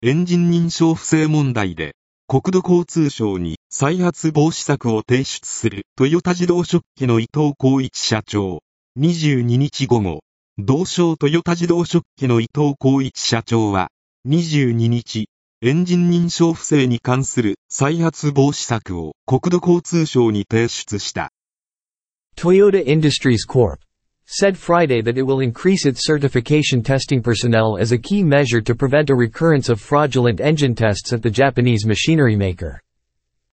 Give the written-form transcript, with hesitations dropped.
エンジン認証不正問題で、国土交通省に再発防止策を提出するトヨタ自動食器の伊藤孝一社長。22日午後、同省トヨタ自動食器の伊藤孝一社長は、22日、エンジン認証不正に関する再発防止策を国土交通省に提出した。 Toyota Industries Corp. said Friday that it will increase its certification testing personnel as a key measure to prevent a recurrence of fraudulent engine tests at the Japanese machinery maker.